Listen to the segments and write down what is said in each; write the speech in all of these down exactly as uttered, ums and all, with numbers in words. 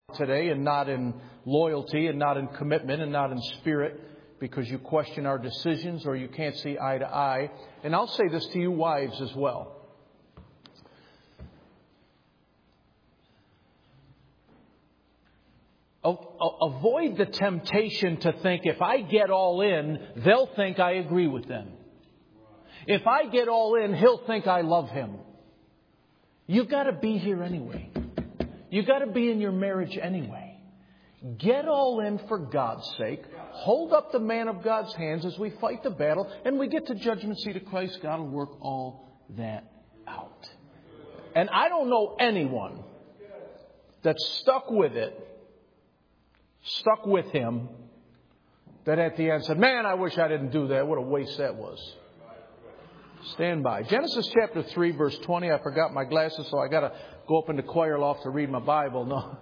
today, and not in loyalty, and not in commitment, and not in spirit, because you question our decisions or you can't see eye to eye. And I'll say this to you wives as well. Avoid the temptation to think if I get all in, they'll think I agree with them. If I get all in, he'll think I love him. You've got to be here anyway. You've got to be in your marriage anyway. Get all in for God's sake. Hold up the man of God's hands as we fight the battle. And we get to judgment seat of Christ. God will work all that out. And I don't know anyone that's stuck with it, stuck with him, that at the end said, man, I wish I didn't do that. What a waste that was. Stand by. Genesis chapter three, verse twenty. I forgot my glasses, so I got to go up in the choir loft to read my Bible. No.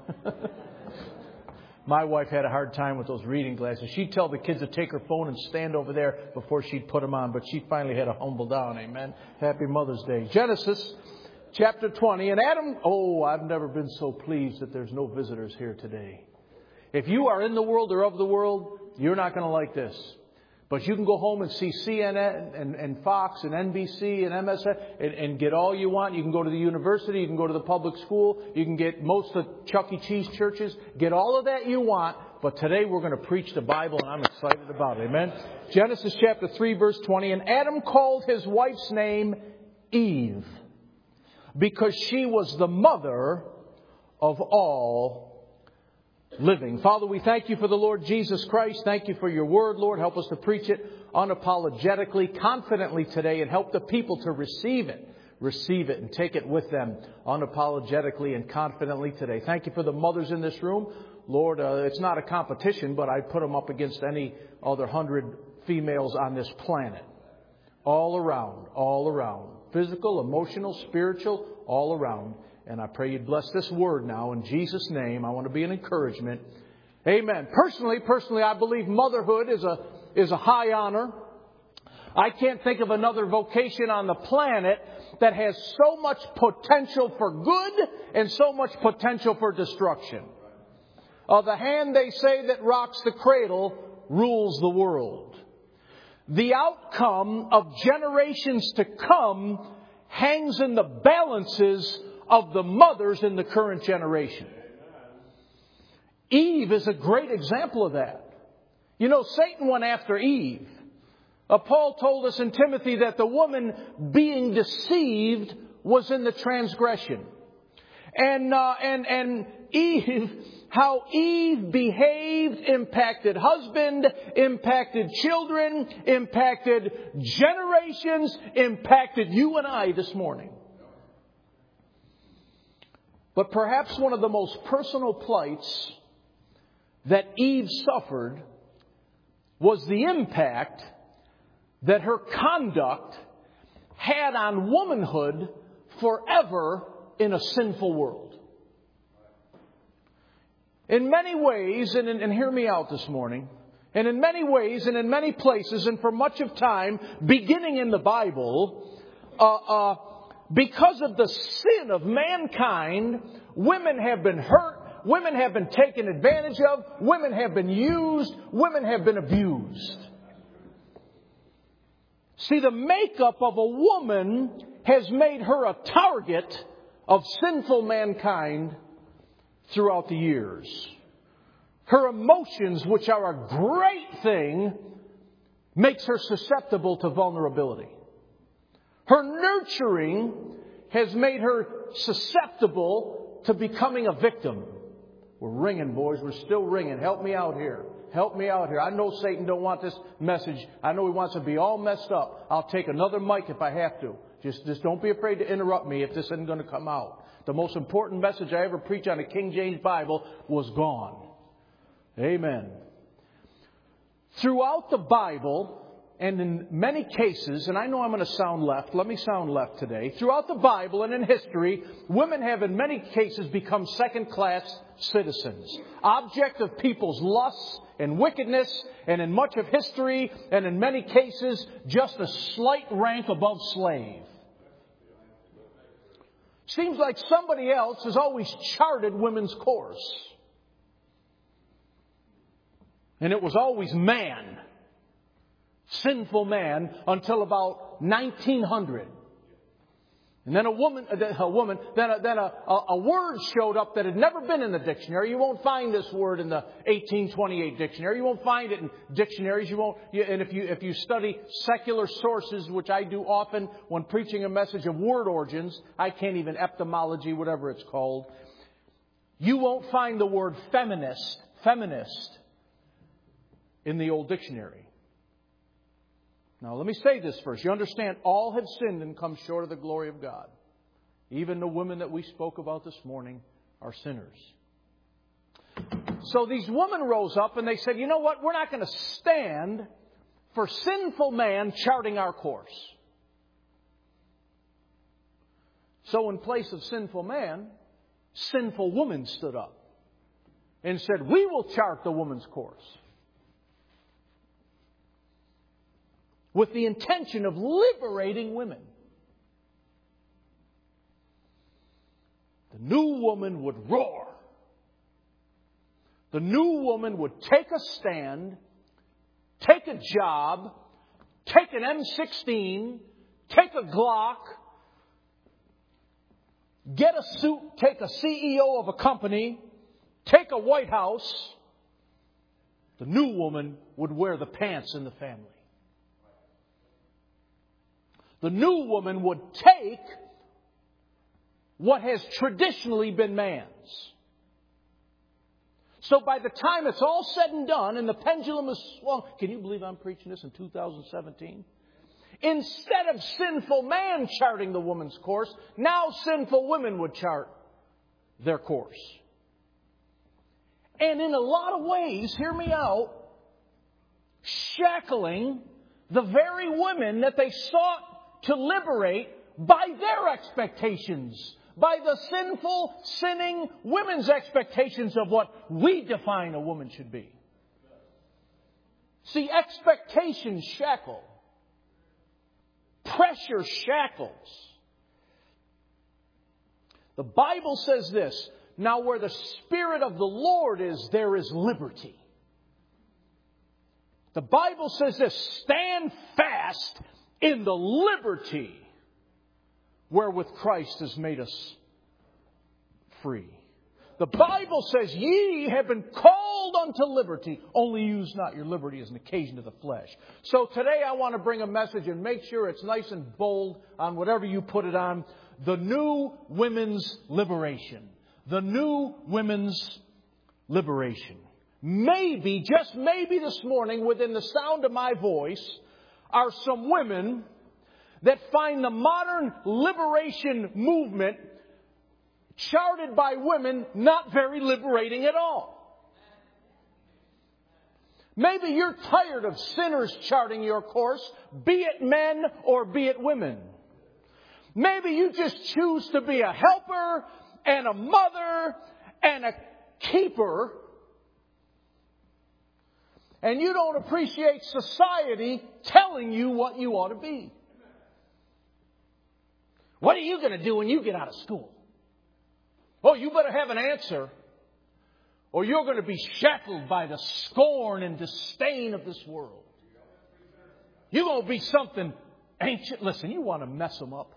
My wife had a hard time with those reading glasses. She'd tell the kids to take her phone and stand over there before she'd put them on. But she finally had to humble down. Amen. Happy Mother's Day. Genesis chapter twenty. And Adam, oh, I've never been so pleased that there's no visitors here today. If you are in the world or of the world, you're not going to like this. But you can go home and see C N N and, and Fox and N B C and M S N and, and get all you want. You can go to the university. You can go to the public school. You can get most of the Chuck E. Cheese churches. Get all of that you want. But today we're going to preach the Bible, and I'm excited about it. Amen. Genesis chapter three, verse twenty. And Adam called his wife's name Eve, because she was the mother of all living. Father, we thank you for the Lord Jesus Christ. Thank you for your word, Lord. Help us to preach it unapologetically, confidently today, and help the people to receive it. Receive it and take it with them unapologetically and confidently today. Thank you for the mothers in this room. Lord, uh, it's not a competition, but I put them up against any other hundred females on this planet. All around, all around. Physical, emotional, spiritual, all around. And I pray you'd bless this word now in Jesus' name. I want to be an encouragement. Amen. Personally, personally, I believe motherhood is a is a high honor. I can't think of another vocation on the planet that has so much potential for good and so much potential for destruction. Uh, the hand, they say, that rocks the cradle rules the world. The outcome of generations to come hangs in the balances of the mothers in the current generation. Eve is a great example of that. You know, Satan went after Eve. Uh, Paul told us in Timothy that the woman being deceived was in the transgression. And, uh, and, and Eve, how Eve behaved impacted husband, impacted children, impacted generations, impacted you and I this morning. But perhaps one of the most personal plights that Eve suffered was the impact that her conduct had on womanhood forever in a sinful world. In many ways, and, and hear me out this morning, and in many ways and in many places and for much of time, beginning in the Bible, uh, uh, because of the sin of mankind, women have been hurt, women have been taken advantage of, women have been used, women have been abused. See, the makeup of a woman has made her a target of sinful mankind throughout the years. Her emotions, which are a great thing, makes her susceptible to vulnerability. Her nurturing has made her susceptible to becoming a victim. We're ringing, boys. We're still ringing. Help me out here. Help me out here. I know Satan don't want this message. I know he wants to be all messed up. I'll take another mic if I have to. Just, just don't be afraid to interrupt me if this isn't going to come out. The most important message I ever preached on a King James Bible was gone. Amen. Throughout the Bible, and in many cases, and I know I'm going to sound left. Let me sound left today. Throughout the Bible and in history, women have in many cases become second-class citizens. Object of people's lusts and wickedness, and in much of history, and in many cases, just a slight rank above slave. Seems like somebody else has always charted women's course. And it was always man. Sinful man until about nineteen hundred. And then a woman, a woman, then a, then a, a, a word showed up that had never been in the dictionary. You won't find this word in the eighteen twenty-eight dictionary. You won't find it in dictionaries. You won't. You, and if you if you study secular sources, which I do often when preaching a message of word origins, I can't even etymology, whatever it's called. You won't find the word feminist, feminist, in the old dictionary. Now, let me say this first. You understand, all have sinned and come short of the glory of God. Even the women that we spoke about this morning are sinners. So these women rose up and they said, you know what? We're not going to stand for sinful man charting our course. So in place of sinful man, sinful woman stood up and said, we will chart the woman's course. With the intention of liberating women. The new woman would roar. The new woman would take a stand, take a job, take an M sixteen, take a Glock, get a suit, take a C E O of a company, take a White House. The new woman would wear the pants in the family. The new woman would take what has traditionally been man's. So by the time it's all said and done and the pendulum is swung, can you believe I'm preaching this in two thousand seventeen? Instead of sinful man charting the woman's course, now sinful women would chart their course. And in a lot of ways, hear me out, shackling the very women that they sought to liberate by their expectations, by the sinful, sinning women's expectations of what we define a woman should be. See, expectations shackle. Pressure shackles. The Bible says this, now where the Spirit of the Lord is, there is liberty. The Bible says this, stand fast in the liberty wherewith Christ has made us free. The Bible says, ye have been called unto liberty. Only use not your liberty as an occasion to the flesh. So today I want to bring a message and make sure it's nice and bold on whatever you put it on. The new women's liberation. The new women's liberation. Maybe, just maybe this morning, within the sound of my voice, are some women that find the modern liberation movement charted by women not very liberating at all. Maybe you're tired of sinners charting your course, be it men or be it women. Maybe you just choose to be a helper and a mother and a keeper, and you don't appreciate society telling you what you ought to be. What are you going to do when you get out of school? Oh, you better have an answer, or you're going to be shackled by the scorn and disdain of this world. You're going to be something ancient. Listen, you want to mess them up.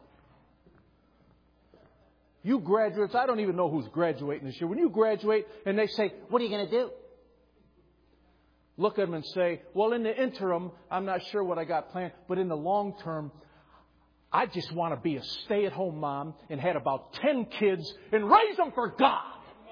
You graduates, I don't even know who's graduating this year. When you graduate and they say, what are you going to do? Look at them and say, well, in the interim, I'm not sure what I got planned, but in the long term, I just want to be a stay-at-home mom and had about ten kids and raise them for God.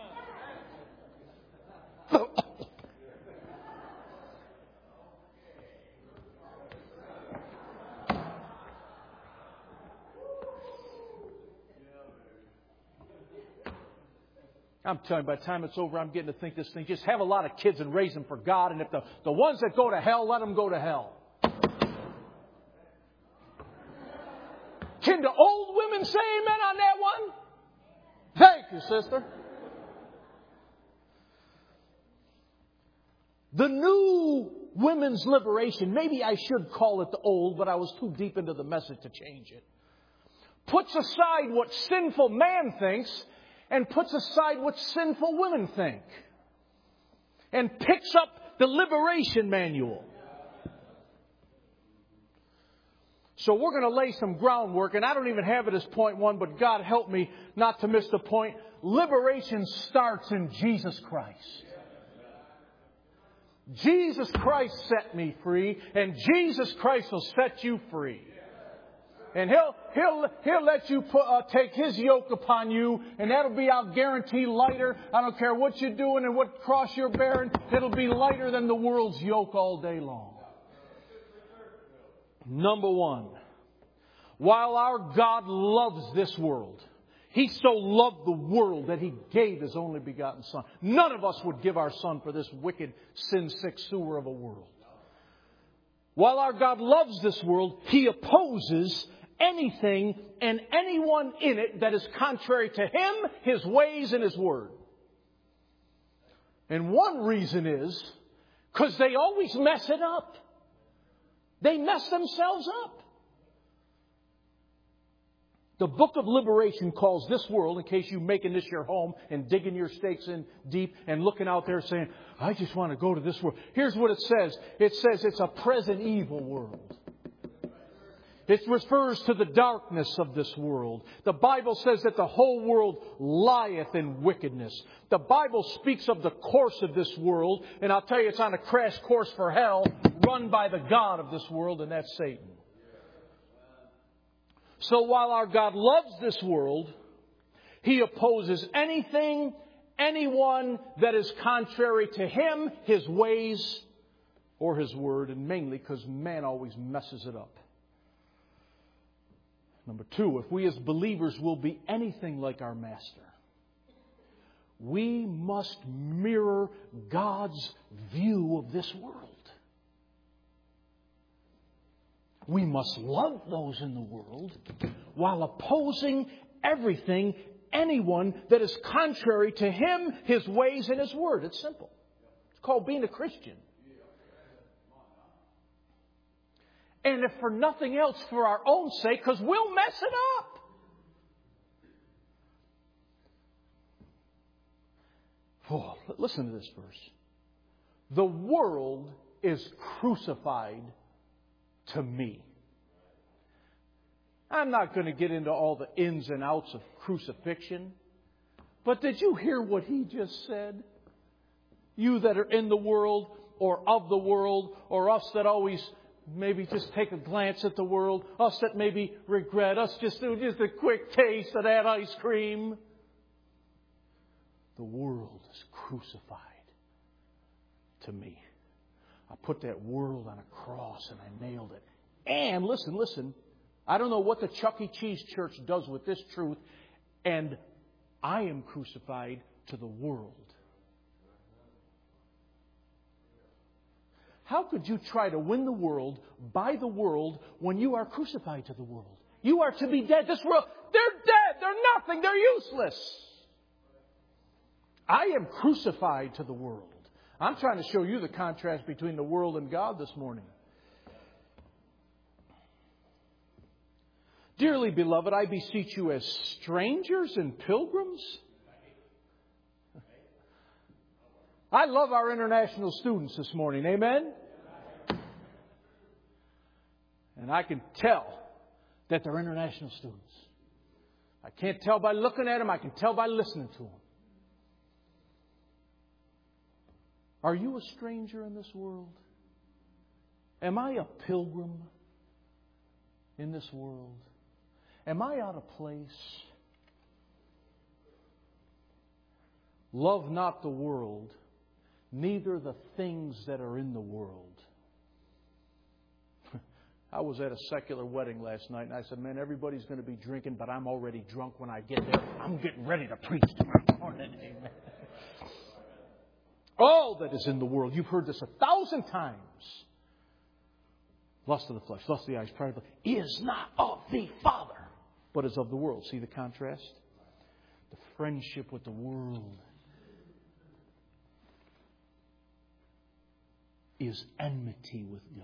I'm telling you, by the time it's over, I'm getting to think this thing. Just have a lot of kids and raise them for God. And if the, the ones that go to hell, let them go to hell. Can the old women say amen on that one? Thank you, sister. The new women's liberation, maybe I should call it the old, but I was too deep into the message to change it, puts aside what sinful man thinks and puts aside what sinful women think. And picks up The Liberation Manual. So we're going to lay some groundwork, and I don't even have it as point one, but God help me not to miss the point. Liberation starts in Jesus Christ. Jesus Christ set me free, and Jesus Christ will set you free. And He'll He'll He'll let you put, uh, take His yoke upon you, and that'll be, I'll guarantee, lighter. I don't care what you're doing and what cross you're bearing. It'll be lighter than the world's yoke all day long. Number one, while our God loves this world, He so loved the world that He gave His only begotten Son. None of us would give our Son for this wicked, sin-sick sewer of a world. While our God loves this world, He opposes anything and anyone in it that is contrary to Him, His ways, and His Word. And one reason is because they always mess it up. They mess themselves up. The book of Liberation calls this world, in case you're making this your home and digging your stakes in deep and looking out there saying, I just want to go to this world. Here's what it says. It says it's a present evil world. It refers to the darkness of this world. The Bible says that the whole world lieth in wickedness. The Bible speaks of the course of this world, and I'll tell you it's on a crash course for hell, run by the God of this world, and that's Satan. So while our God loves this world, He opposes anything, anyone that is contrary to Him, His ways, or His Word, and mainly because man always messes it up. Number two, if we as believers will be anything like our Master, we must mirror God's view of this world. We must love those in the world while opposing everything, anyone that is contrary to Him, His ways, and His Word. It's simple. It's called being a Christian. And if for nothing else, for our own sake, because we'll mess it up. Oh, listen to this verse. The world is crucified to me. I'm not going to get into all the ins and outs of crucifixion. But did you hear what he just said? You that are in the world or of the world, or us that always maybe just take a glance at the world, us that maybe regret, us just do just a quick taste of that ice cream. The world is crucified to me. I put that world on a cross and I nailed it. And listen, listen, I don't know what the Chuck E. Cheese church does with this truth, and I am crucified to the world. How could you try to win the world by the world when you are crucified to the world? You are to be dead. This world, they're dead. They're nothing. They're useless. I am crucified to the world. I'm trying to show you the contrast between the world and God this morning. Dearly beloved, I beseech you as strangers and pilgrims. I love our international students this morning. Amen? And I can tell that they're international students. I can't tell by looking at them. I can tell by listening to them. Are you a stranger in this world? Am I a pilgrim in this world? Am I out of place? Love not the world, neither the things that are in the world. I was at a secular wedding last night, and I said, man, everybody's going to be drinking, but I'm already drunk when I get there. I'm getting ready to preach tomorrow morning. Amen. All that is in the world, you've heard this a thousand times. Lust of the flesh, lust of the eyes, pride of the is not of the Father, but is of the world. See the contrast? The friendship with the world is enmity with God.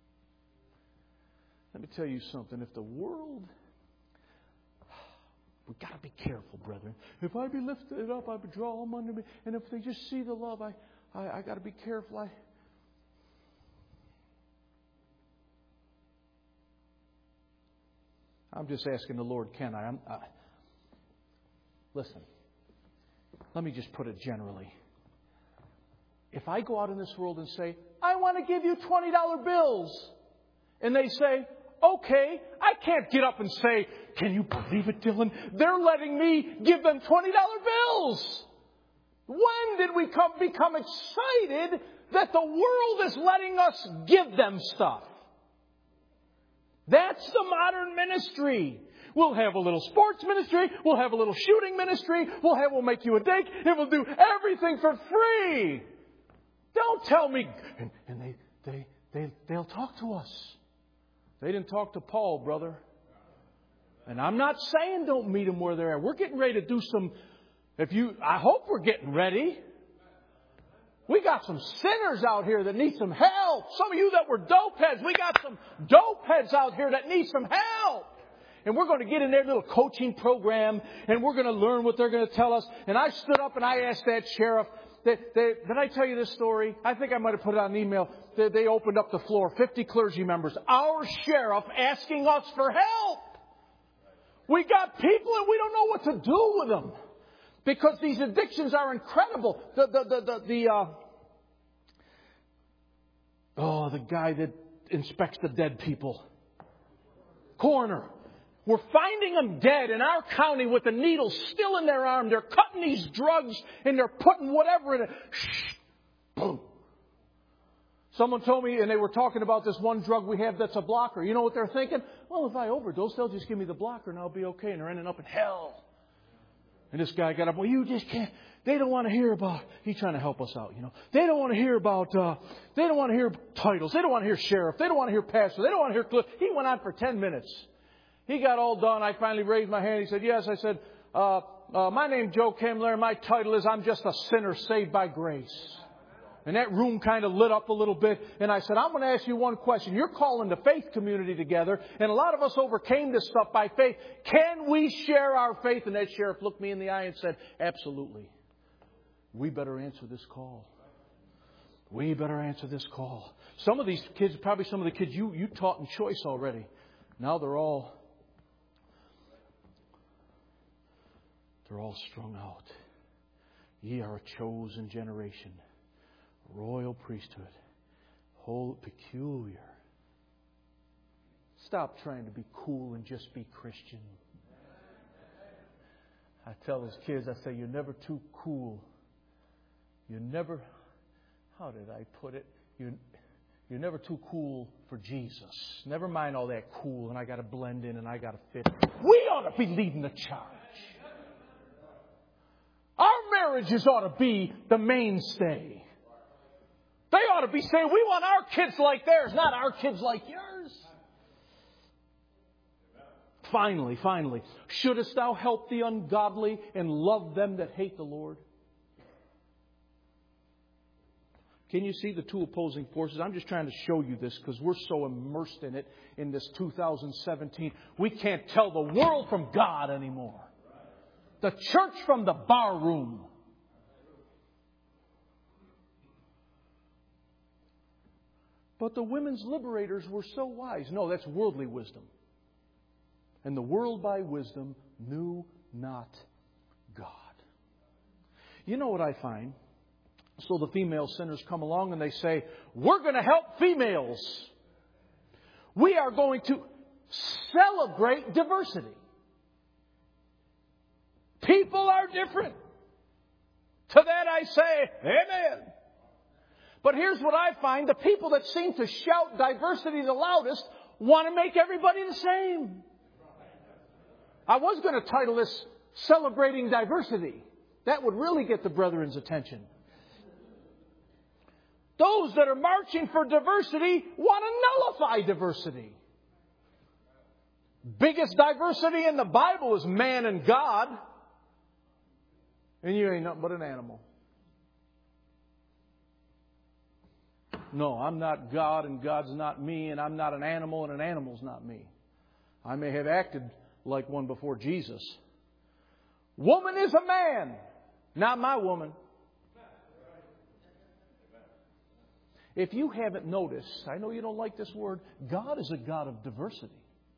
Let me tell you something. If the world We've got to be careful, brethren. If I be lifted up, I would draw them unto me. And if they just see the love, I, I, I got to be careful. I, I'm just asking the Lord, can I? I'm, I? Listen, let me just put it generally. If I go out in this world and say, I want to give you twenty dollar bills, and they say, okay, I can't get up and say, can you believe it, Dylan? They're letting me give them twenty dollar bills. When did we come, become excited that the world is letting us give them stuff? That's the modern ministry. We'll have a little sports ministry. We'll have a little shooting ministry. We'll have, we'll make you a date. And we'll do everything for free. Don't tell me. And, and they, they, they, they'll talk to us. They didn't talk to Paul, brother. And I'm not saying don't meet them where they're at. We're getting ready to do some, if you, I hope we're getting ready. We got some sinners out here that need some help. Some of you that were dope heads, we got some dope heads out here that need some help. And we're going to get in their little coaching program and we're going to learn what they're going to tell us. And I stood up and I asked that sheriff, they, they, did I tell you this story? I think I might have put it on an email. They, they opened up the floor, fifty clergy members, our sheriff asking us for help. We got people and we don't know what to do with them. Because these addictions are incredible. The, the, the, the, the uh, oh, the guy that inspects the dead people. Coroner. We're finding them dead in our county with the needle still in their arm. They're cutting these drugs and they're putting whatever in it. Shh, boom. Someone told me, and they were talking about this one drug we have that's a blocker. You know what they're thinking? Well, if I overdose, they'll just give me the blocker and I'll be okay. And they're ending up in hell. And this guy got up, well, you just can't, they don't want to hear about, he's trying to help us out, you know. They don't want to hear about, uh, they don't want to hear titles. They don't want to hear sheriff. They don't want to hear pastor. They don't want to hear cliff. He went on for ten minutes. He got all done. I finally raised my hand. He said, yes. I said, uh, uh, my name's Joe Kemmler. My title is I'm just a sinner saved by grace. And that room kind of lit up a little bit. And I said, I'm going to ask you one question. You're calling the faith community together. And a lot of us overcame this stuff by faith. Can we share our faith? And that sheriff looked me in the eye and said, absolutely. We better answer this call. We better answer this call. Some of these kids, probably some of the kids you, you taught in Choice already. Now they're all, they're all strung out. Ye are a chosen generation. Royal priesthood. Whole peculiar. Stop trying to be cool and just be Christian. I tell those kids, I say, you're never too cool. You're never, how did I put it? You're, you're never too cool for Jesus. Never mind all that cool and I got to blend in and I got to fit. We ought to be leading the charge. Our marriages ought to be the mainstay. They ought to be saying, we want our kids like theirs, not our kids like yours. Finally, finally, shouldest thou help the ungodly and love them that hate the Lord? Can you see the two opposing forces? I'm just trying to show you this because we're so immersed in it in this two thousand seventeen. We can't tell the world from God anymore. The church from the bar room. But the women's liberators were so wise. No, that's worldly wisdom. And the world by wisdom knew not God. You know what I find? So the female sinners come along and they say, we're going to help females. We are going to celebrate diversity. People are different. To that I say, amen. But here's what I find. The people that seem to shout diversity the loudest want to make everybody the same. I was going to title this Celebrating Diversity. That would really get the brethren's attention. Those that are marching for diversity want to nullify diversity. Biggest diversity in the Bible is man and God. And you ain't nothing but an animal. No, I'm not God and God's not me, and I'm not an animal and an animal's not me. I may have acted like one before Jesus, Woman is a man, not my woman. If you haven't noticed, I know you don't like this word, God is a God of diversity.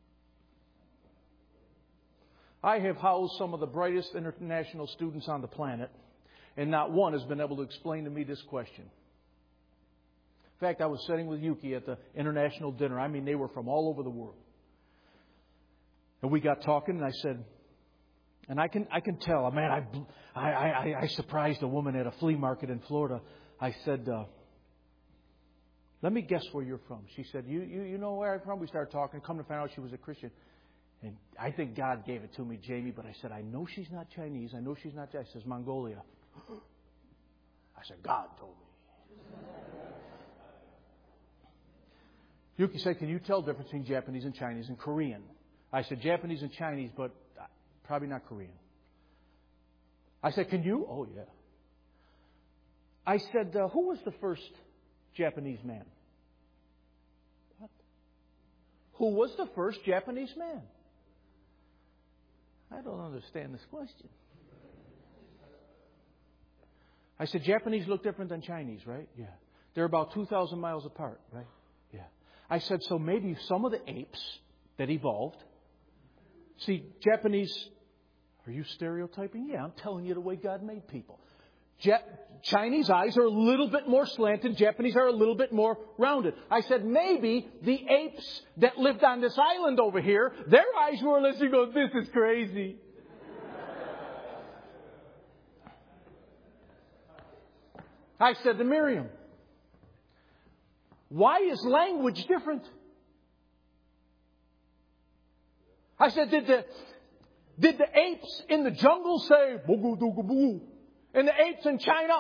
I have housed some of the brightest international students on the planet, and not one has been able to explain to me this question. In fact, I was sitting with Yuki at the international dinner. I mean, they were from all over the world. And we got talking, and I said, and I can I can tell, man, I, I, I, I surprised a woman at a flea market in Florida. I said, uh, let me guess where you're from. She said, you, you, you know where I'm from? We started talking. Come to find out she was a Christian. And I think God gave it to me, Jamie, but I said, I know she's not Chinese. I know she's not Chinese. She says, Mongolia. I said, God told me. Yuki said, can you tell the difference between Japanese and Chinese and Korean? I said, Japanese and Chinese, but probably not Korean. I said, can you? Oh, yeah. I said, uh, who was the first Japanese man? What? Who was the first Japanese man? I don't understand this question. I said, Japanese look different than Chinese, right? Yeah. They're about two thousand miles apart, right? Yeah. I said, so maybe some of the apes that evolved. See, Japanese, are you stereotyping? Yeah, I'm telling you the way God made people. Ja- Chinese eyes are a little bit more slanted. Japanese are a little bit more rounded. I said, maybe the apes that lived on this island over here, their eyes were listening, go, this is crazy. I said to Miriam, why is language different? I said, did the, did the apes in the jungle say, boo doo boo? And the apes in China,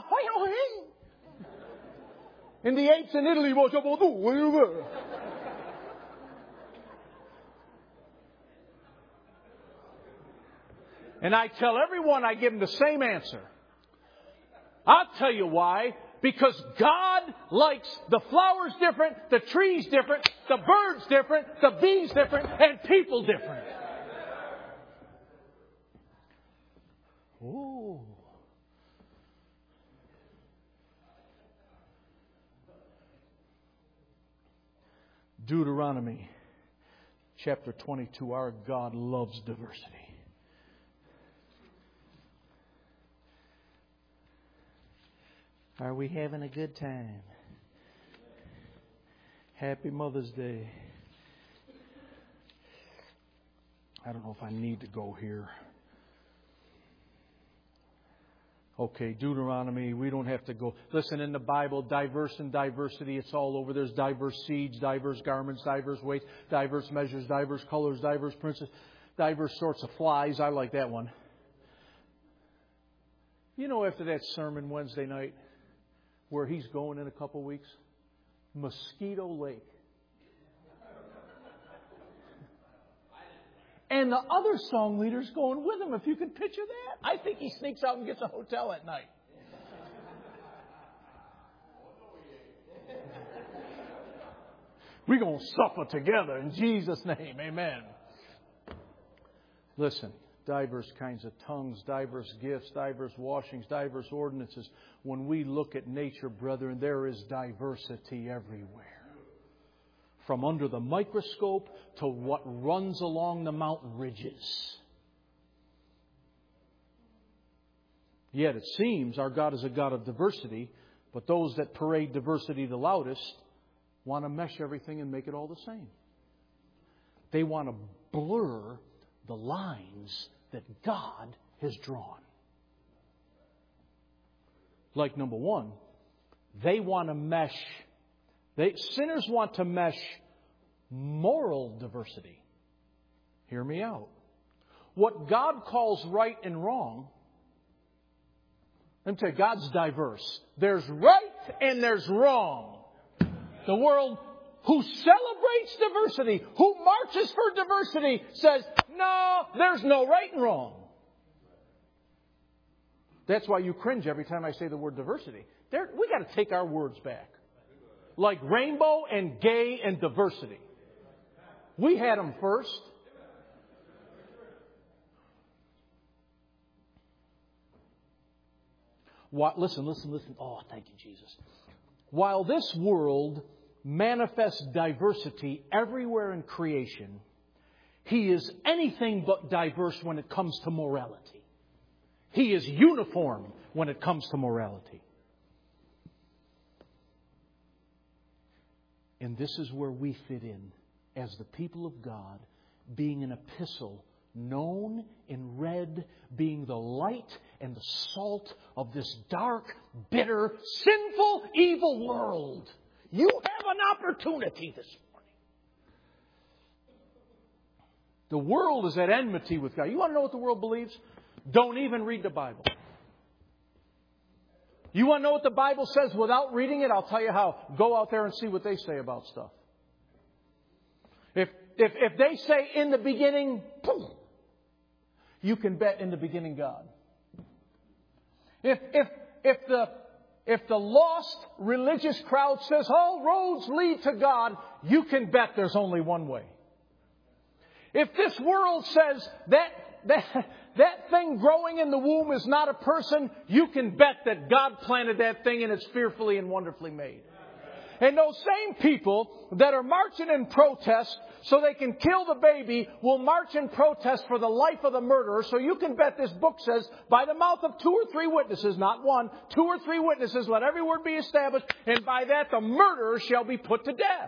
and the apes in Italy, and I tell everyone, I give them the same answer. I'll tell you why. Because God likes the flowers different, the trees different, the birds different, the bees different, and people different. Oh. Deuteronomy chapter twenty-two. Our God loves diversity. Are we having a good time? Happy Mother's Day. I don't know if I need to go here. Okay, Deuteronomy, we don't have to go. Listen, in the Bible, diverse and diversity, it's all over. There's diverse seeds, diverse garments, diverse weights, diverse measures, diverse colors, diverse princes, diverse sorts of flies. I like that one. You know, after that sermon Wednesday night, where he's going in a couple of weeks? Mosquito Lake. And the other song leader's going with him, if you can picture that. I think he sneaks out and gets a hotel at night. We're going to suffer together in Jesus' name. Amen. Listen. Diverse kinds of tongues, diverse gifts, diverse washings, diverse ordinances. When we look at nature, brethren, there is diversity everywhere. From under the microscope to what runs along the mountain ridges. Yet it seems our God is a God of diversity, but those that parade diversity the loudest want to mesh everything and make it all the same. They want to blur the lines that God has drawn. Like number one, they want to mesh, they, sinners want to mesh moral diversity. Hear me out. What God calls right and wrong, let me tell you, God's diverse. There's right and there's wrong. The world who celebrates diversity, who marches for diversity, says, no, there's no right and wrong. That's why you cringe every time I say the word diversity. There, we got to take our words back. Like rainbow and gay and diversity. We had them first. What, listen, listen, listen. Oh, thank you, Jesus. While this world manifests diversity everywhere in creation, He is anything but diverse when it comes to morality. He is uniform when it comes to morality. And this is where we fit in as the people of God, being an epistle, known and read, being the light and the salt of this dark, bitter, sinful, evil world. You have an opportunity this morning. The world is at enmity with God. You want to know what the world believes? Don't even read the Bible. You want to know what the Bible says without reading it? I'll tell you how. Go out there and see what they say about stuff. If if if they say in the beginning, boom, you can bet in the beginning God. If if if the if the lost religious crowd says all roads lead to God, you can bet there's only one way. If this world says that that that thing growing in the womb is not a person, you can bet that God planted that thing and it's fearfully and wonderfully made. And those same people that are marching in protest so they can kill the baby will march in protest for the life of the murderer. So you can bet this book says, by the mouth of two or three witnesses, not one, two or three witnesses, let every word be established, and by that the murderer shall be put to death.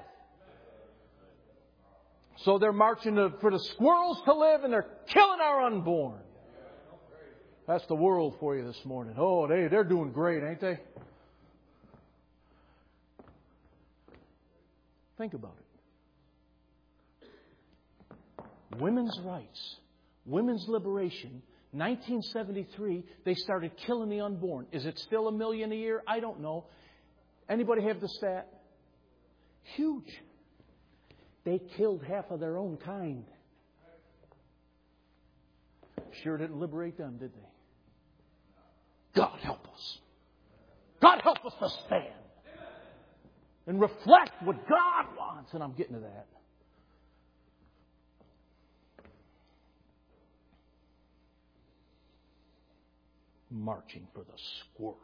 So they're marching to, for the squirrels to live, and they're killing our unborn. That's the world for you this morning. Oh, they, they're doing great, ain't they? Think about it. Women's rights, women's liberation. nineteen seventy-three, they started killing the unborn. Is it still a million a year? I don't know. Anybody have the stat? Huge. They killed half of their own kind. Sure didn't liberate them, did they? God help us. God help us to stand and reflect what God wants. And I'm getting to that. Marching for the squirrel.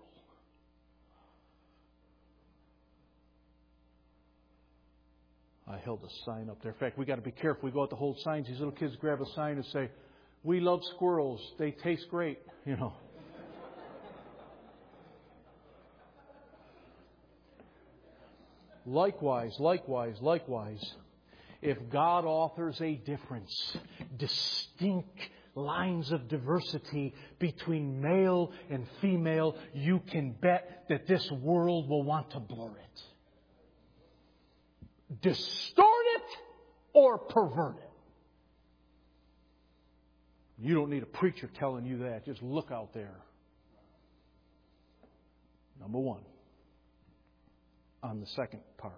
I held a sign up there. In fact, we got to be careful. We go out to hold signs. These little kids grab a sign and say, "We love squirrels. They taste great." You know. Likewise, likewise, likewise, if God authors a difference, distinct lines of diversity between male and female, you can bet that this world will want to blur it. Distort it or pervert it. You don't need a preacher telling you that. Just look out there. Number one. On the second part.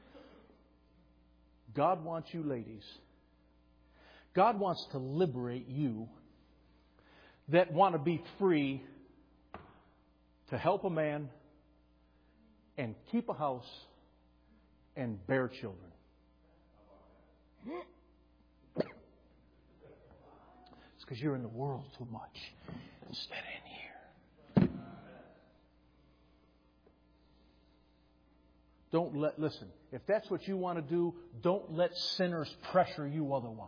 God wants you ladies. God wants to liberate you that want to be free to help a man and keep a house and bear children. It's because you're in the world too much instead of in here. Don't let, listen, if that's what you want to do, don't let sinners pressure you otherwise.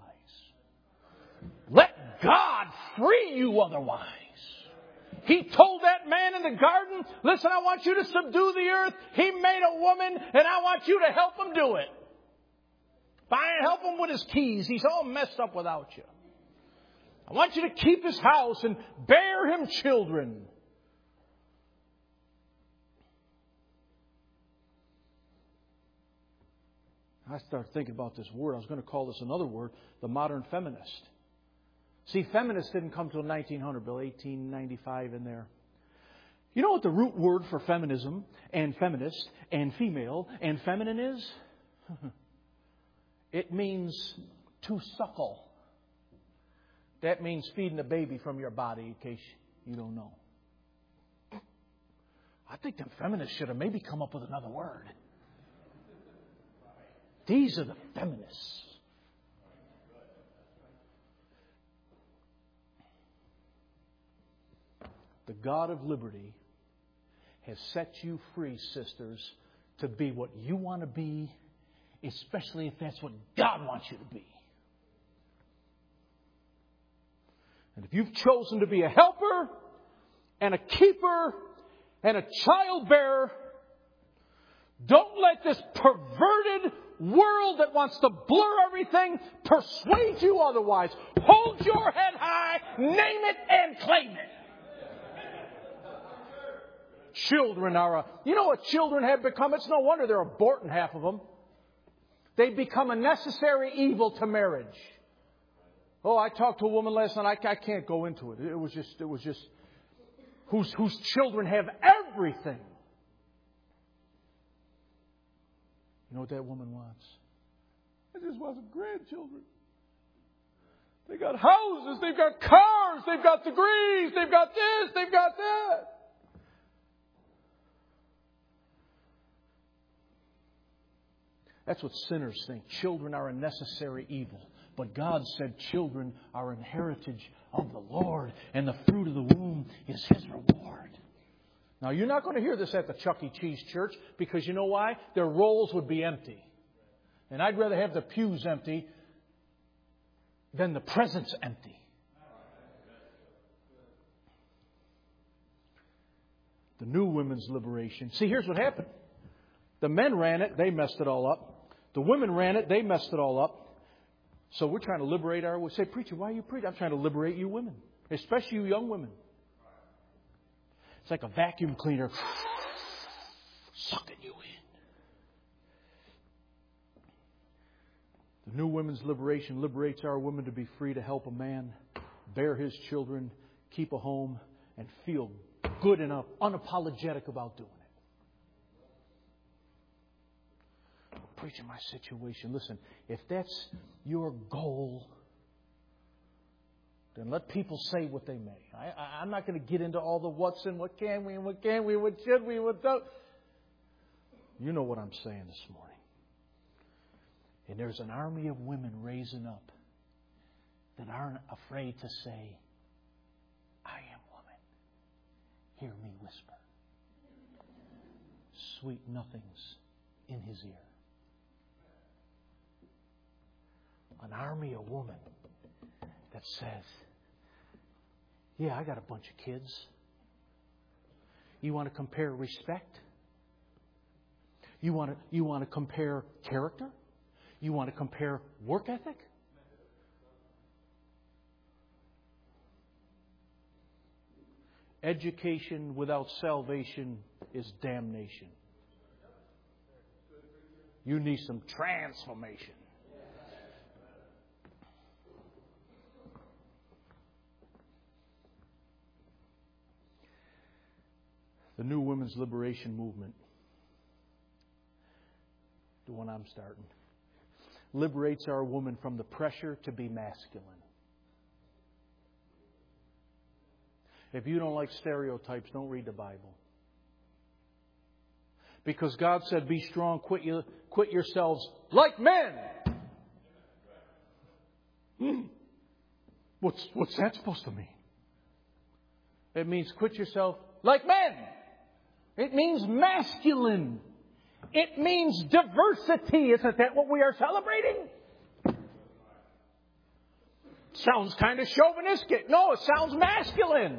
Let God free you otherwise. He told that man in the garden, listen, I want you to subdue the earth. He made a woman, and I want you to help him do it. If I ain't help him with his keys, he's all messed up without you. I want you to keep his house and bear him children. I started thinking about this word. I was going to call this another word, the modern feminist. See, feminists didn't come till nineteen hundred, Bill, eighteen ninety-five in there. You know what the root word for feminism and feminist and female and feminine is? It means to suckle. That means feeding the baby from your body, in case you don't know. I think them feminists should have maybe come up with another word. These are the feminists. The God of liberty has set you free, sisters, to be what you want to be, especially if that's what God wants you to be. And if you've chosen to be a helper and a keeper and a child bearer, don't let this perverted world that wants to blur everything persuade you otherwise. Hold your head high, name it and claim it. Children are a... You know what children have become? It's no wonder they're aborting half of them. They become a necessary evil to marriage. Oh, I talked to a woman last night. I, I can't go into it. It was just... It was just whose, whose children have everything. You know what that woman wants? I just want some grandchildren. They got houses, they've got cars, they've got degrees, they've got this, they've got that. That's what sinners think. Children are a necessary evil. But God said children are an heritage of the Lord, and the fruit of the womb is His reward. Now, you're not going to hear this at the Chuck E. Cheese church, because you know why? Their rolls would be empty. And I'd rather have the pews empty than the presents empty. The new women's liberation. See, here's what happened. The men ran it. They messed it all up. The women ran it. They messed it all up. So we're trying to liberate our... We say, preacher, why are you preaching? I'm trying to liberate you women, especially you young women. It's like a vacuum cleaner sucking you in. The new women's liberation liberates our women to be free to help a man bear his children, keep a home, and feel good enough, unapologetic about doing it. I'm preaching my situation. Listen, if that's your goal, then let people say what they may. I, I, I'm not going to get into all the what's and what can we and what can we, what should we, what don't. You know what I'm saying this morning. And there's an army of women raising up that aren't afraid to say, I am woman. Hear me whisper. Sweet nothings in His ear. An army of women that says, yeah, I got a bunch of kids. You want to compare respect? You want to, you want to compare character? You want to compare work ethic? Education without salvation is damnation. You need some transformation. The new women's liberation movement, the one I'm starting, liberates our woman from the pressure to be masculine. If you don't like stereotypes, don't read the Bible. Because God said, be strong, quit, you, quit yourselves like men. Hmm. What's, what's that supposed to mean? It means quit yourself like men. It means masculine. It means diversity. Isn't that what we are celebrating? Sounds kind of chauvinistic. No, it sounds masculine.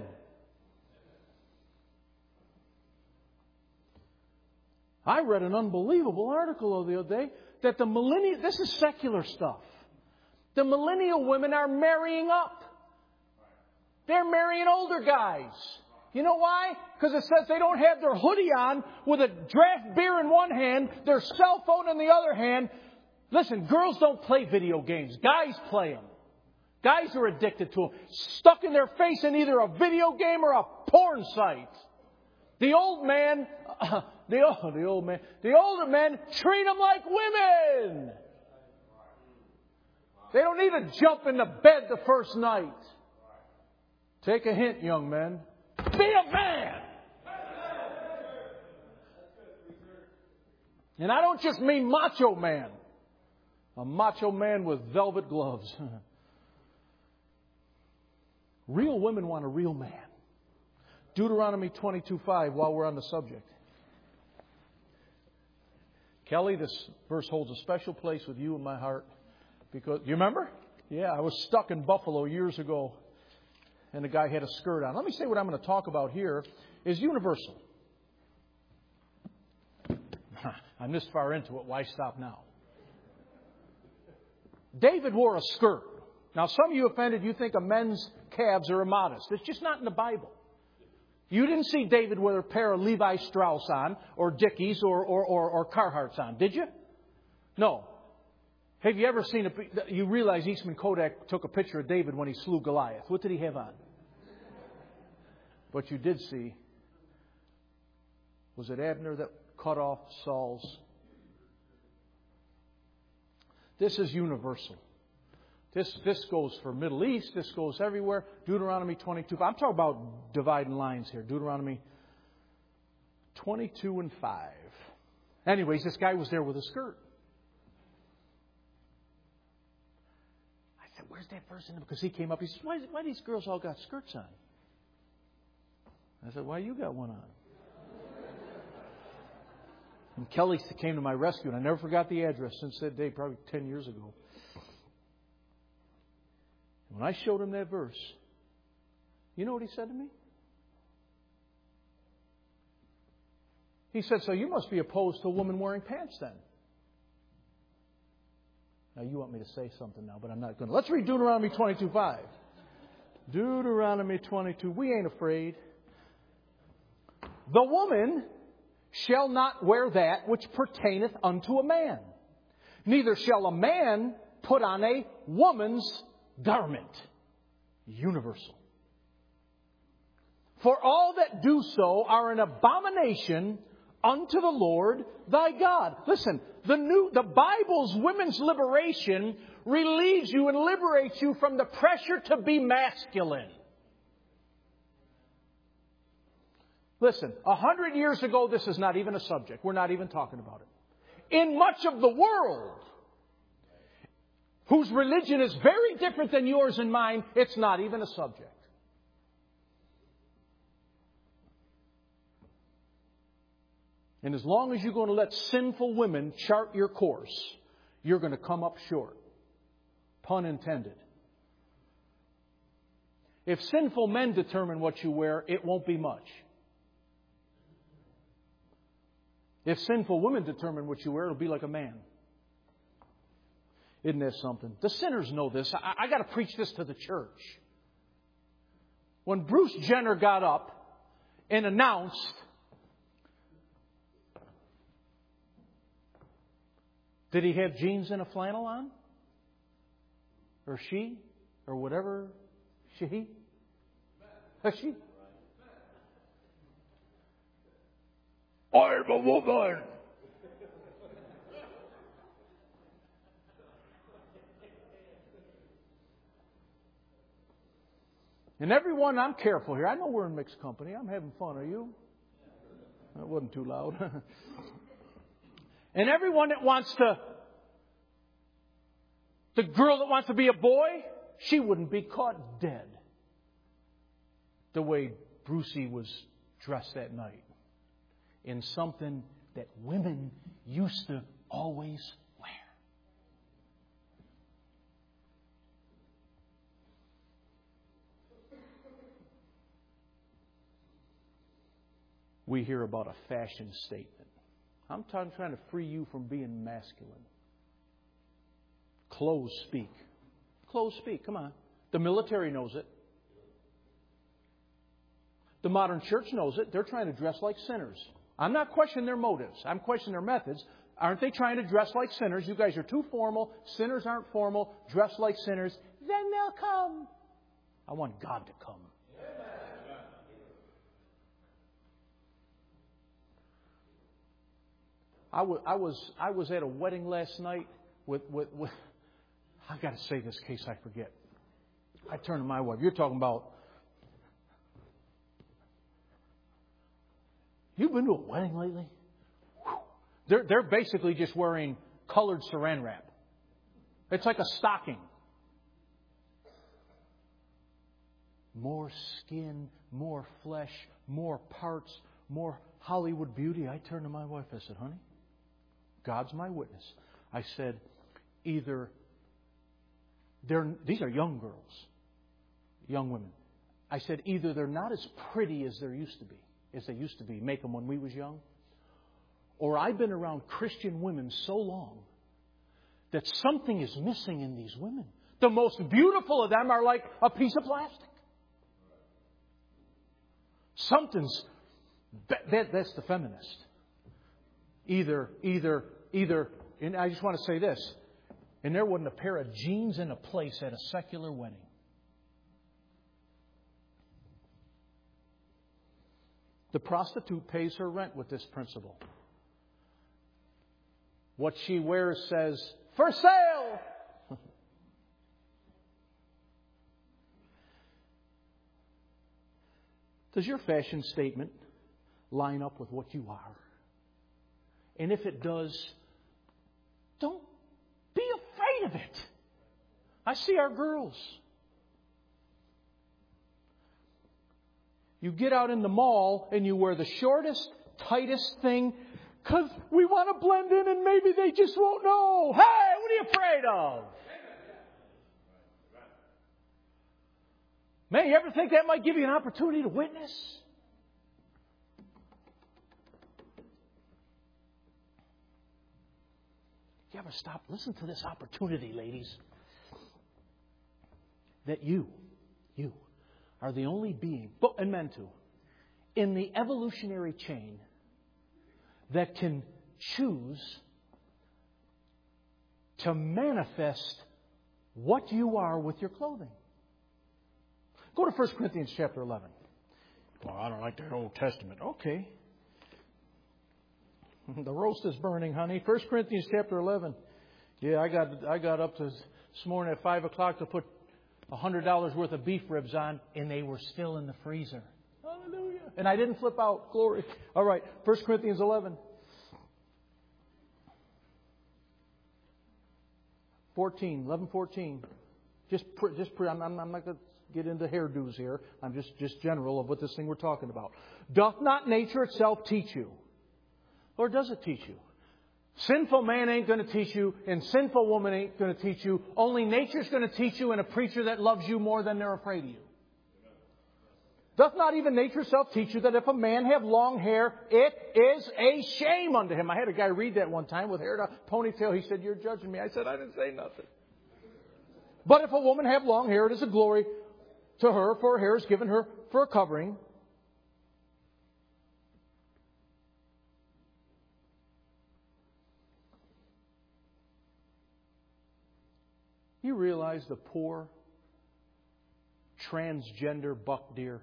I read an unbelievable article the other day that the millennial, this is secular stuff. The millennial women are marrying up. They're marrying older guys. You know why? Because it says they don't have their hoodie on with a draft beer in one hand, their cell phone in the other hand. Listen, girls don't play video games. Guys play them. Guys are addicted to them. Stuck in their face in either a video game or a porn site. The old man, uh, the, oh, the old man, the older men treat them like women. They don't need to jump into bed the first night. Take a hint, young men. Be a man. And I don't just mean macho man. A macho man with velvet gloves. Real women want a real man. Deuteronomy twenty-two five while we're on the subject. Kelly, this verse holds a special place with you in my heart. Because, you remember? Yeah, I was stuck in Buffalo years ago. And the guy had a skirt on. Let me say what I'm going to talk about here is universal. I'm this far into it. Why stop now? David wore a skirt. Now, some of you offended, you think a men's calves are immodest. It's just not in the Bible. You didn't see David with a pair of Levi Strauss on, or Dickies, or, or, or, or Carhartts on, did you? No. Have you ever seen a... You realize Eastman Kodak took a picture of David when he slew Goliath. What did he have on? What you did see, was it Abner that cut off Saul's? This is universal. This this goes for Middle East. This goes everywhere. Deuteronomy twenty-two. I'm talking about dividing lines here. Deuteronomy twenty-two and five. Anyways, this guy was there with a skirt. I said, "Where's that verse in?" Because he came up. He said, "Why, why these girls all got skirts on?" I said, "Why you got one on?" And Kelly came to my rescue, and I never forgot the address since that day, probably ten years ago. When I showed him that verse, you know what he said to me? He said, "So you must be opposed to a woman wearing pants then." Now you want me to say something now, but I'm not going to. Let's read Deuteronomy twenty-two five. Deuteronomy twenty-two. We ain't afraid. "The woman shall not wear that which pertaineth unto a man. Neither shall a man put on a woman's garment." Universal. "For all that do so are an abomination unto the Lord thy God." Listen, the new, the Bible's women's liberation relieves you and liberates you from the pressure to be masculine. Listen, a hundred years ago, this is not even a subject. We're not even talking about it. In much of the world, whose religion is very different than yours and mine, it's not even a subject. And as long as you're going to let sinful women chart your course, you're going to come up short. Pun intended. If sinful men determine what you wear, it won't be much. If sinful women determine what you wear, it'll be like a man. Isn't that something? The sinners know this. I, I got to preach this to the church. When Bruce Jenner got up and announced, did he have jeans and a flannel on? Or she? Or whatever she? Or she? I'm a woman. And everyone, I'm careful here. I know we're in mixed company. I'm having fun. Are you? That wasn't too loud. And everyone that wants to, the girl that wants to be a boy, she wouldn't be caught dead the way Brucey was dressed that night. In something that women used to always wear. We hear about a fashion statement. I'm trying to free you from being masculine. Clothes speak. Clothes speak. Come on. The military knows it. The modern church knows it. They're trying to dress like sinners. I'm not questioning their motives. I'm questioning their methods. Aren't they trying to dress like sinners? You guys are too formal. Sinners aren't formal. Dress like sinners. Then they'll come. I want God to come. I was, I was, I was at a wedding last night with, with, with I've got to say this in case I forget. I turned to my wife. You're talking about, you've been to a wedding lately? Whew. They're, they're basically just wearing colored saran wrap. It's like a stocking. more skin, more flesh, more parts, more Hollywood beauty. I turned to my wife. I said, honey, God's my witness. I said, either they're, these are young girls, young women. I said, either they're not as pretty as they used to be, as they used to be, make them when we was young, or I've been around Christian women so long that something is missing in these women. The most beautiful of them are like a piece of plastic. Something's that, that, that's the feminist. Either, either, either. And I just want to say this: and there wasn't a pair of jeans in a place at a secular wedding. The prostitute pays her rent with this principle. What she wears says, "For sale." Does your fashion statement line up with what you are? And if it does, don't be afraid of it. I see our girls. You get out in the mall and you wear the shortest, tightest thing because we want to blend in and maybe they just won't know. Hey, what are you afraid of? Man, you ever think that might give you an opportunity to witness? You ever stop? Listen to this opportunity, ladies. That you, you, are the only being, and men too, in the evolutionary chain that can choose to manifest what you are with your clothing. Go to First Corinthians chapter eleven. Well, I don't like the Old Testament. Okay. The roast is burning, honey. First Corinthians chapter eleven. Yeah, I got I got up to this morning at five o'clock to put a hundred dollars worth of beef ribs on, and they were still in the freezer. Hallelujah! And I didn't flip out. Glory. All right, First Corinthians eleven. fourteen, eleven, fourteen. Just, just, I'm, I'm not going to get into hairdos here. I'm just, just general of what this thing we're talking about. Doth not nature itself teach you? Or does it teach you? Sinful man ain't going to teach you, and sinful woman ain't going to teach you. Only nature's going to teach you, and a preacher that loves you more than they're afraid of you. Doth not even nature itself teach you that if a man have long hair, it is a shame unto him? I had a guy read that one time with hair to ponytail. He said, "You're judging me." I said, "I didn't say nothing." But if a woman have long hair, it is a glory to her, for her hair is given her for a covering. You realize the poor transgender buck deer?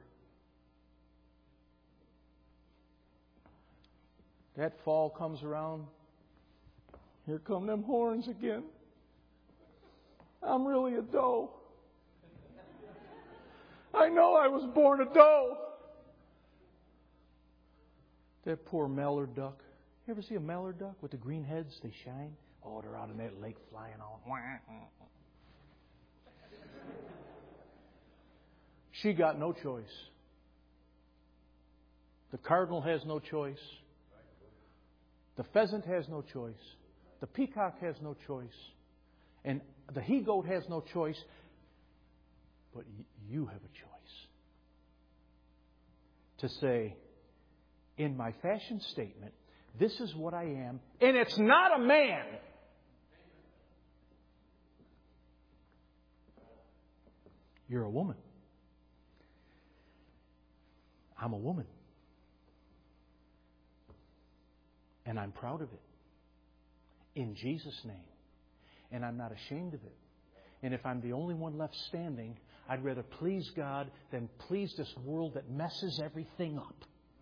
That fall comes around. Here come them horns again. I'm really a doe. I know I was born a doe. That poor mallard duck. You ever see a mallard duck with the green heads? They shine. Oh, they're out in that lake flying on. She got no choice. The cardinal has no choice. The pheasant has no choice. The peacock has no choice. And the he-goat has no choice. But you have a choice. To say, in my fashion statement, this is what I am, and it's not a man. You're a woman. I'm a woman. And I'm proud of it. In Jesus' name. And I'm not ashamed of it. And if I'm the only one left standing, I'd rather please God than please this world that messes everything up.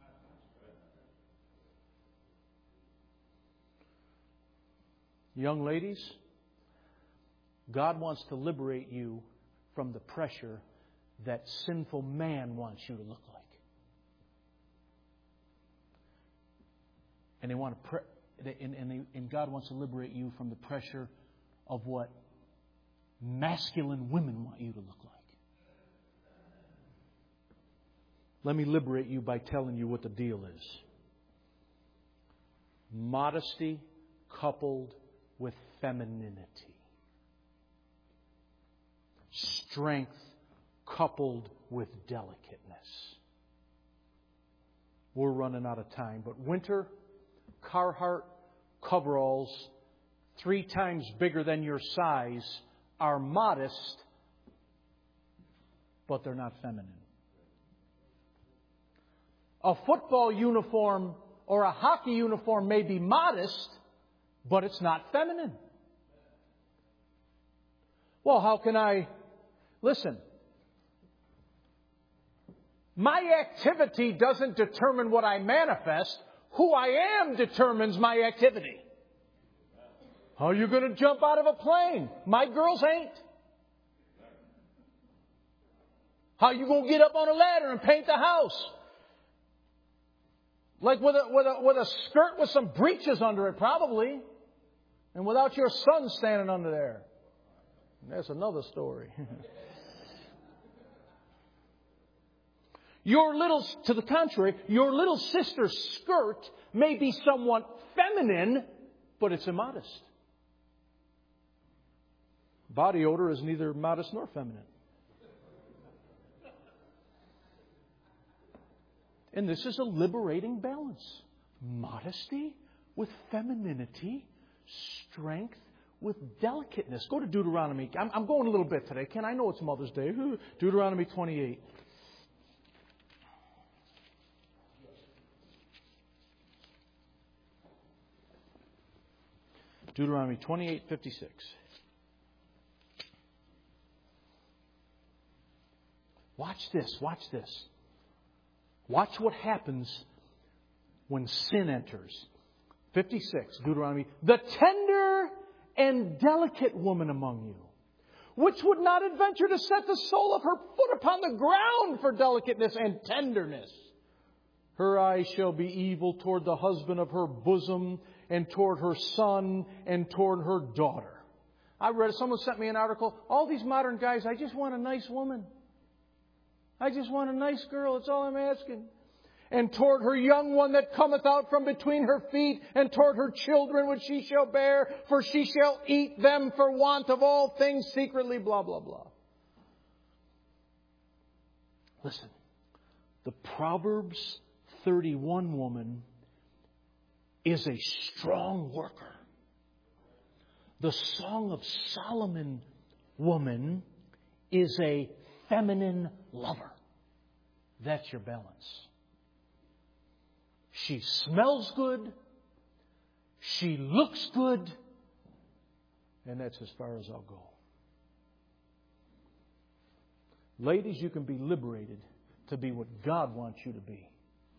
Young ladies, God wants to liberate you from the pressure that sinful man wants you to look like. And they want to, pre- and, and, they, and God wants to liberate you from the pressure of what masculine women want you to look like. Let me liberate you by telling you what the deal is. Modesty coupled with femininity. Strength coupled with delicateness. We're running out of time, but winter Carhartt coveralls, three times bigger than your size, are modest, but they're not feminine. A football uniform or a hockey uniform may be modest, but it's not feminine. Well, how can I... Listen. My activity doesn't determine what I manifest. Who I am determines my activity. How are you going to jump out of a plane? My girls ain't. How are you going to get up on a ladder and paint the house? Like with a, with a, with a skirt with some breeches under it, probably. And without your son standing under there. That's another story. Your little, to the contrary, your little sister's skirt may be somewhat feminine, but it's immodest. Body odor is neither modest nor feminine. And this is a liberating balance. Modesty with femininity, strength with delicateness. Go to Deuteronomy. I'm, I'm going a little bit today. Ken, I know it's Mother's Day. Deuteronomy twenty-eight. Deuteronomy twenty-eight fifty-six. Watch this, watch this. Watch what happens when sin enters. fifty-six, Deuteronomy. The tender and delicate woman among you, which would not adventure to set the sole of her foot upon the ground for delicateness and tenderness. Her eyes shall be evil toward the husband of her bosom, and toward her son, and toward her daughter. I read, someone sent me an article. All these modern guys, I just want a nice woman. I just want a nice girl. That's all I'm asking. And toward her young one that cometh out from between her feet, and toward her children which she shall bear, for she shall eat them for want of all things secretly, blah, blah, blah. Listen, the Proverbs thirty-one woman is a strong worker. The Song of Solomon woman is a feminine lover. That's your balance. She smells good. She looks good. And that's as far as I'll go. Ladies, you can be liberated to be what God wants you to be.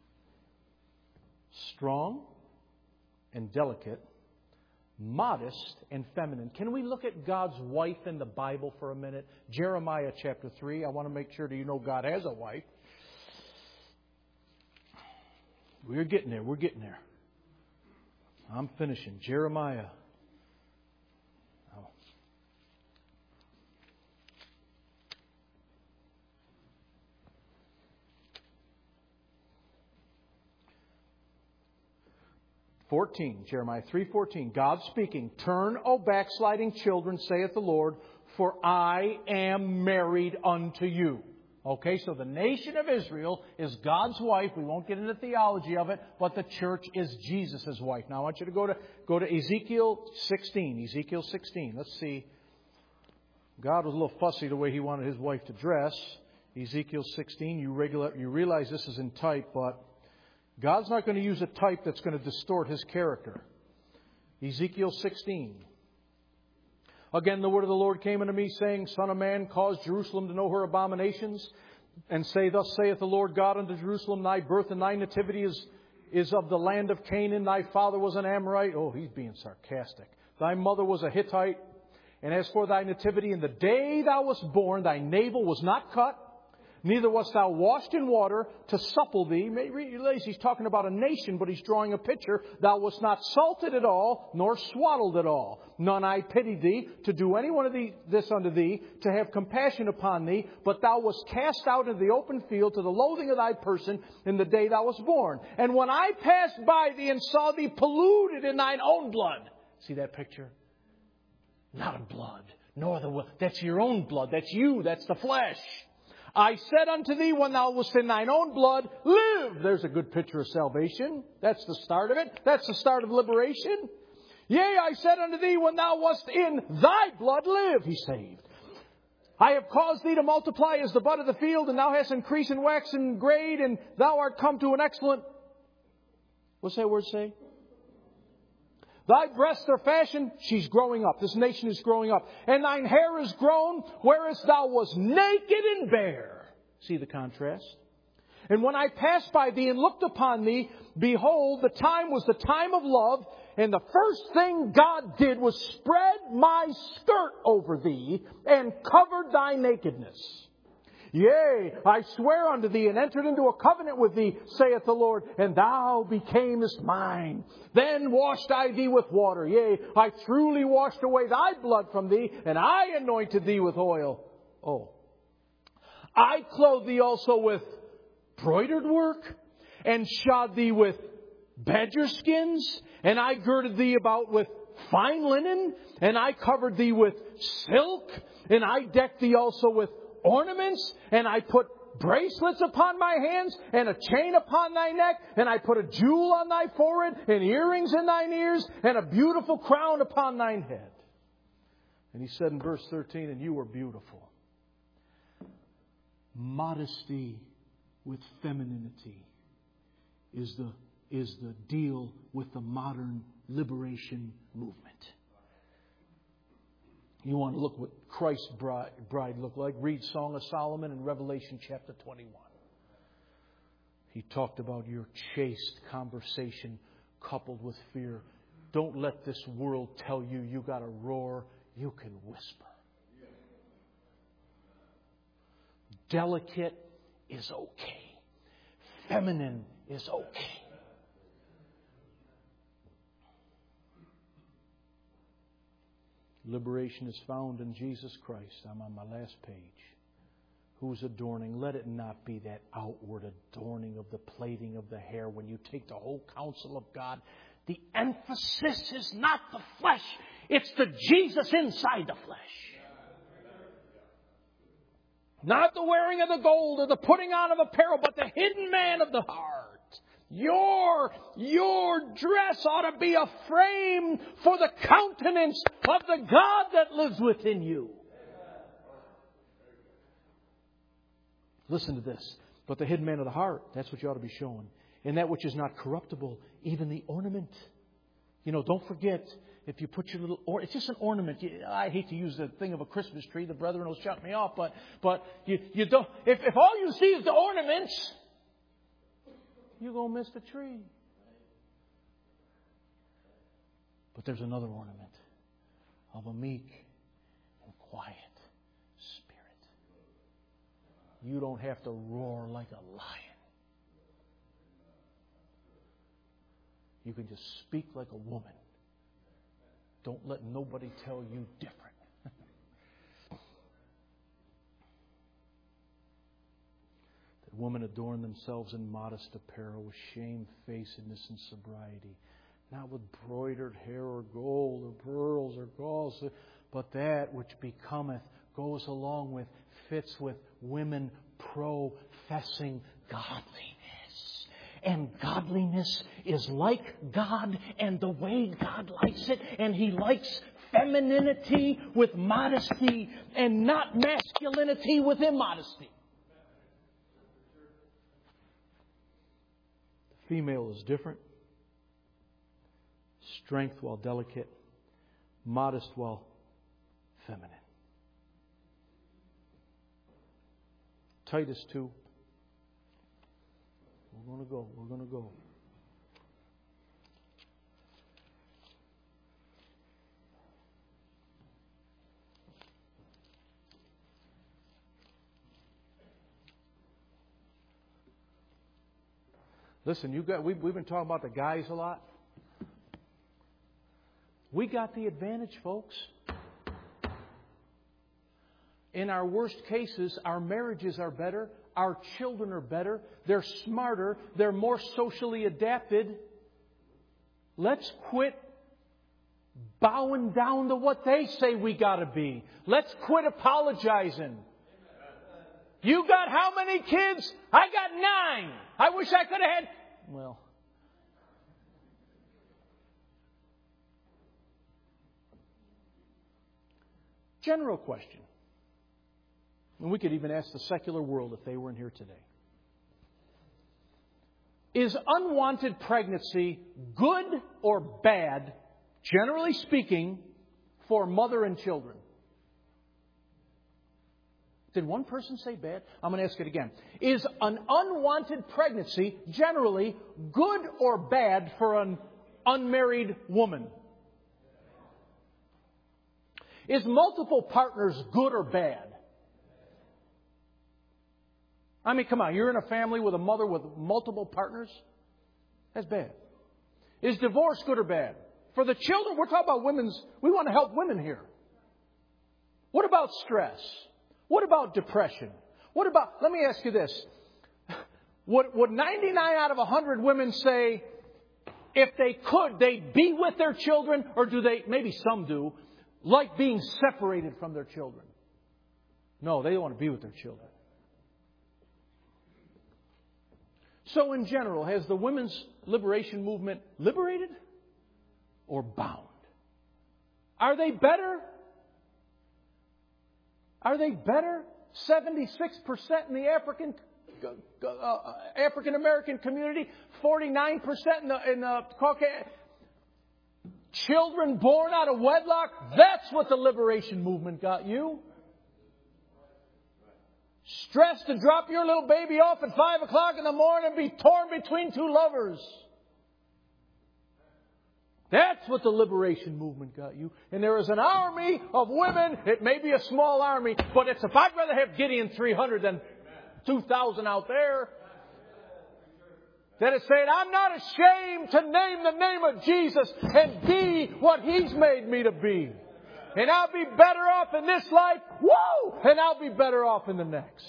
Strong and delicate, modest and feminine. Can we look at God's wife in the Bible for a minute? Jeremiah chapter three. I want to make sure that you know God has a wife. We're getting there. We're getting there. I'm finishing. Jeremiah. Oh. fourteen, Jeremiah three fourteen. God speaking, "Turn, O backsliding children, saith the Lord, for I am married unto you." Okay, so the nation of Israel is God's wife. We won't get into theology of it, but the church is Jesus' wife. Now I want you to go to go to Ezekiel sixteen. Ezekiel sixteen. Let's see. God was a little fussy the way He wanted His wife to dress. Ezekiel sixteen. You regular you realize this is in type, but God's not going to use a type that's going to distort His character. Ezekiel sixteen. Again, the word of the Lord came unto me, saying, Son of man, cause Jerusalem to know her abominations, and say, Thus saith the Lord God unto Jerusalem, Thy birth and thy nativity is, is of the land of Canaan. Thy father was an Amorite. Oh, he's being sarcastic. Thy mother was a Hittite. And as for thy nativity, in the day thou wast born, thy navel was not cut, Neither wast thou washed in water to supple thee. Maybe he's talking about a nation, but he's drawing a picture. Thou wast not salted at all, nor swaddled at all. None I pitied thee to do any one of thee, this unto thee, to have compassion upon thee. But thou wast cast out into the open field to the loathing of thy person in the day thou wast born. And when I passed by thee and saw thee polluted in thine own blood. See that picture? Not of blood, nor the will. That's your own blood. That's you. That's the flesh. I said unto thee, when thou wast in thine own blood, live. There's a good picture of salvation. That's the start of it. That's the start of liberation. Yea, I said unto thee, when thou wast in thy blood, live. He's saved. I have caused thee to multiply as the bud of the field, and thou hast increased in wax and grade, and thou art come to an excellent... What's that word say? Thy breasts are fashioned, she's growing up. This nation is growing up. And thine hair is grown, whereas thou wast naked and bare. See the contrast? And when I passed by thee and looked upon thee, behold, the time was the time of love. And the first thing God did was spread my skirt over thee and covered thy nakedness. Yea, I swear unto thee and entered into a covenant with thee, saith the Lord, and thou becamest mine. Then washed I thee with water. Yea, I truly washed away thy blood from thee, and I anointed thee with oil. Oh. I clothed thee also with broidered work, and shod thee with badger skins, and I girded thee about with fine linen, and I covered thee with silk, and I decked thee also with ornaments, and I put bracelets upon my hands, and a chain upon thy neck, and I put a jewel on thy forehead, and earrings in thine ears, and a beautiful crown upon thine head. And he said in verse thirteen, and you were beautiful. Modesty with femininity is the, is the deal with the modern liberation movement. You want to look what Christ's bride, bride looked like? Read Song of Solomon in Revelation chapter twenty-one. He talked about your chaste conversation coupled with fear. Don't let this world tell you you got to roar. You can whisper. Delicate is okay. Feminine is okay. Liberation is found in Jesus Christ. I'm on my last page. Who's adorning? Let it not be that outward adorning of the plaiting of the hair. When you take the whole counsel of God, the emphasis is not the flesh. It's the Jesus inside the flesh. Not the wearing of the gold or the putting on of apparel, but the hidden man of the heart. Your, your dress ought to be a frame for the countenance of the God that lives within you. Listen to this. But the hidden man of the heart, that's what you ought to be showing. And that which is not corruptible, even the ornament. You know, don't forget, if you put your little, or it's just an ornament. You, I hate to use the thing of a Christmas tree. The brethren will shut me off. But, but you, you don't, if, if all you see is the ornaments, you're going to miss the tree. But there's another ornament of a meek and quiet spirit. You don't have to roar like a lion. You can just speak like a woman. Don't let nobody tell you different. That women adorn themselves in modest apparel with shamefacedness and sobriety, not with broidered hair or gold or pearls or galls, but that which becometh, goes along with, fits with women professing godliness. And godliness is like God and the way God likes it. And He likes femininity with modesty and not masculinity with immodesty. The female is different. Strength while delicate. Modest while feminine. Titus two. We're going to go. We're going to go. Listen, you got, we've, we've been talking about the guys a lot. We got the advantage, folks. In our worst cases, our marriages are better. Our children are better. They're smarter. They're more socially adapted. Let's quit bowing down to what they say we got to be. Let's quit apologizing. You got how many kids? I got nine. I wish I could have had... Well... General question. And we could even ask the secular world if they weren't here today. Is unwanted pregnancy good or bad, generally speaking, for mother and children? Did one person say bad? I'm going to ask it again. Is an unwanted pregnancy generally good or bad for an unmarried woman? Is multiple partners good or bad? I mean, come on, you're in a family with a mother with multiple partners? That's bad. Is divorce good or bad? For the children, we're talking about women's, we want to help women here. What about stress? What about depression? What about, let me ask you this. Would, would ninety-nine out of one hundred women say, if they could, they'd be with their children? Or do they, maybe some do, like being separated from their children? No, they don't want to be with their children. So in general, has the women's liberation movement liberated or bound? Are they better? Are they better? seventy-six percent in the African uh, African American community, forty-nine percent in the in the Caucasian. Children born out of wedlock. That's what the liberation movement got you. Stressed to drop your little baby off at five o'clock in the morning and be torn between two lovers. That's what the liberation movement got you. And there is an army of women. It may be a small army, but it's if I'd rather have Gideon three hundred than two thousand out there. That is saying, I'm not ashamed to name the name of Jesus and be what He's made me to be. And I'll be better off in this life. Woo! And I'll be better off in the next.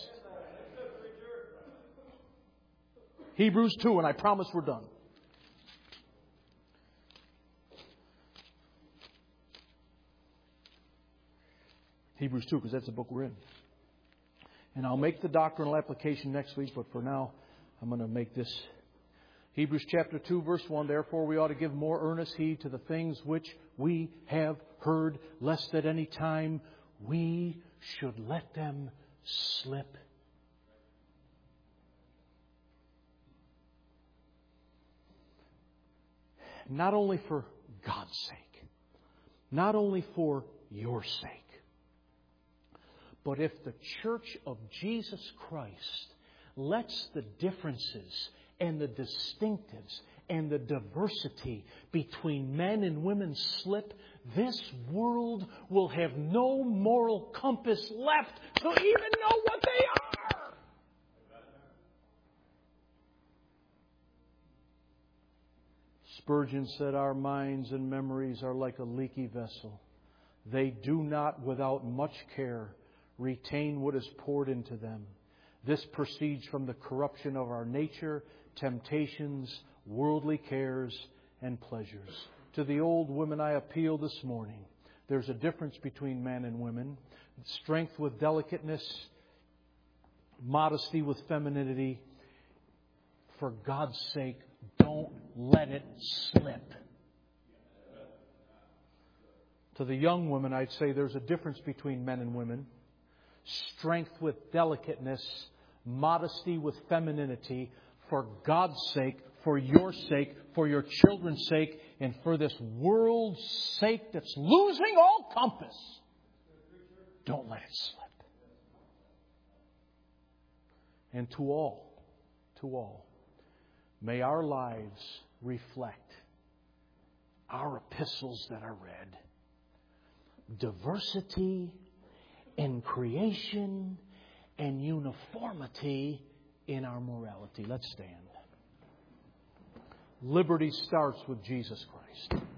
Hebrews two, and I promise we're done. Hebrews two, because that's the book we're in. And I'll make the doctrinal application next week, but for now, I'm going to make this. Hebrews chapter two, verse one, therefore we ought to give more earnest heed to the things which we have heard, lest at any time we should let them slip. Not only for God's sake, not only for your sake, but if the church of Jesus Christ lets the differences and the distinctives and the diversity between men and women slip, this world will have no moral compass left to even know what they are. Spurgeon said, our minds and memories are like a leaky vessel. They do not, without much care, retain what is poured into them. This proceeds from the corruption of our nature, temptations, worldly cares, and pleasures. To the old women I appeal this morning. There's a difference between men and women. Strength with delicateness, modesty with femininity. For God's sake, don't let it slip. To the young women, I'd say there's a difference between men and women. Strength with delicateness, modesty with femininity. For God's sake, for your sake, for your children's sake, and for this world's sake that's losing all compass. Don't let it slip. And to all, to all, may our lives reflect our epistles that are read. Diversity in creation and uniformity in our morality. Let's stand. Liberty starts with Jesus Christ.